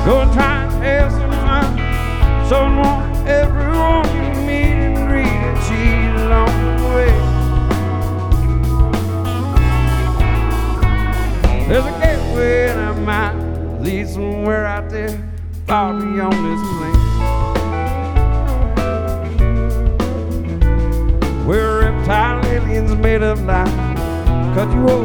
Go and try and have some fun. So want everyone you meet and greet and cheat along the way. There's a gateway and I might lead somewhere out there far beyond this plain, where reptile aliens made of life cut you open